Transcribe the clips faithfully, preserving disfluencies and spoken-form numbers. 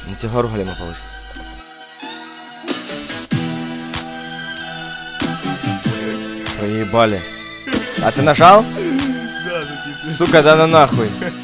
На тебе гору голема получится. Поебали. А ты нажал? Да, ну типа. Сука, да ну нахуй.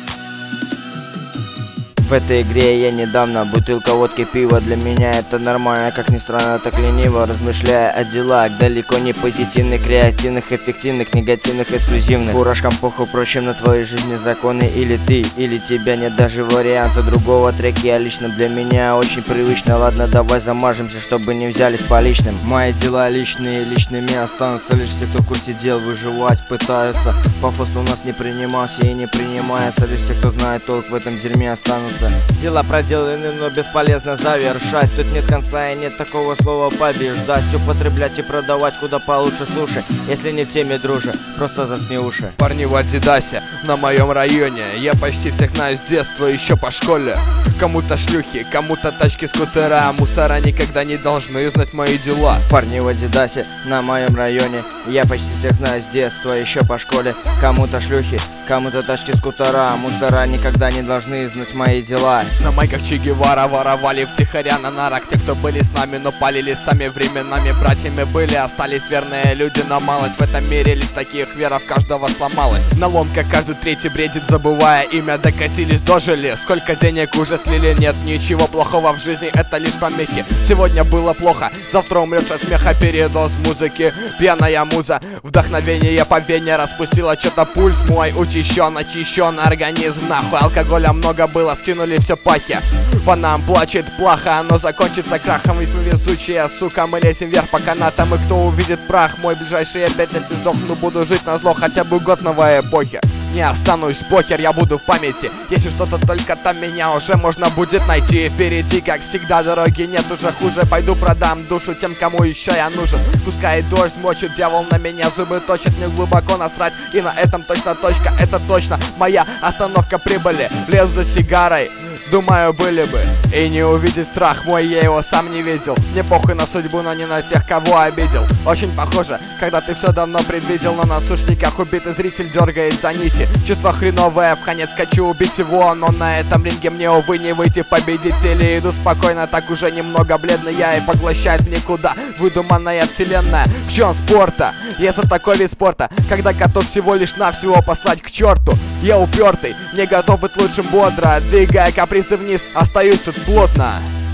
В этой игре я недавно, бутылка водки, пива. Для меня это нормально, как ни странно, так лениво. Размышляя о делах, далеко не позитивных, креативных, эффективных, негативных, эксклюзивных. Фуражкам похуй, впрочем, на твоей жизни законы. Или ты, или тебя нет даже варианта другого. Треки, а лично для меня очень привычно. Ладно, давай замажемся, чтобы не взялись по личным. Мои дела личные, личными останутся лишь те, кто в курсе дел выживать пытаются. Пафос у нас не принимался и не принимается. Лишь те, кто знает толк в этом дерьме, останутся. Дела проделаны, но бесполезно завершать. Тут нет конца и нет такого слова побеждать. Употреблять и продавать куда получше, слушай. Если не в теме, друже, просто заткни уши. Парни в Адидасе на моем районе. Я почти всех знаю с детства, еще по школе. Кому-то шлюхи, кому-то тачки, скутера. Мусора никогда не должны знать мои дела. Парни в Адидасе на моем районе. Я почти всех знаю с детства, еще по школе. Кому-то шлюхи, кому-то тачки, скутера. Мусора никогда не должны знать мои дела. На майках Че Гевара воровали втихаря на нарах. Те, кто были с нами, но палили сами временами. Братьями были, остались верные люди, но малость в этом мире лишь таких веров каждого сломалась. На ломках каждый третий бредит, забывая имя. Докатились, дожили, сколько денег уже слили. Нет ничего плохого в жизни, это лишь помехи. Сегодня было плохо, завтра умрешь от смеха. Передоз музыки, пьяная муза. Вдохновение по вене распустила что-то пульс мой. Учащен, очищен организм, нахуй. Алкоголя много было, скинули все пахи. По нам плачет плохо, оно закончится крахом. Ведь мы везучие, сука, мы лезем вверх по канатам. И кто увидит прах, мой ближайший опять лет не сдохну. Буду жить на зло хотя бы год новой эпохи. Не останусь, похер, я буду в памяти. Если что-то только там, меня уже можно будет найти. Впереди, как всегда, дороги нет уже хуже. Пойду продам душу тем, кому еще я нужен. Пускай дождь мочит, дьявол на меня зубы точит. Мне глубоко насрать, и на этом точно точка. Это точно моя остановка прибыли. Лез за сигарой, думаю, были бы. И не увидеть страх мой, я его сам не видел. Мне похуй на судьбу, но не на тех, кого обидел. Очень похоже, когда ты все давно предвидел. Но на сушниках убитый зритель дергает за нити. Чувство хреновое, в конец хочу убить его. Но на этом ринге мне, увы, не выйти в победители. Иду спокойно, так уже немного бледный я. И поглощает в никуда выдуманная вселенная. В чем спорта? Я за такой вид спорта, когда готов всего лишь навсего послать к черту. Я упертый, не готов быть лучшим бодро. Двигая капризы вниз, остаюсь тут плотно.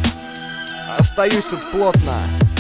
Остаюсь тут плотно.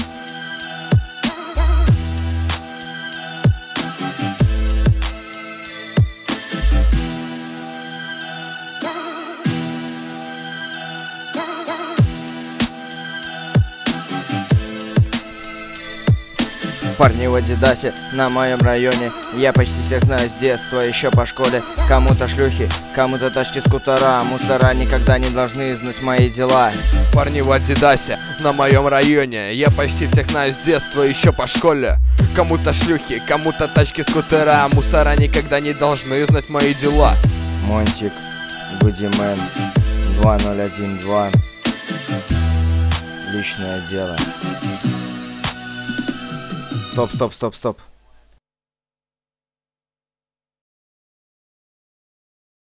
Парни в Адидасе на моем районе. Я почти всех знаю с детства, еще по школе. Кому-то шлюхи, кому-то тачки, скутера. Мусора никогда не должны знать мои дела. Парни в Адидасе на моем районе. Я почти всех знаю с детства, еще по школе. Кому-то шлюхи, кому-то тачки, скутера. Мусора никогда не должны знать мои дела. Монтик, Гудимен, два ноль один два. Личное дело. Стоп, стоп, стоп, стоп.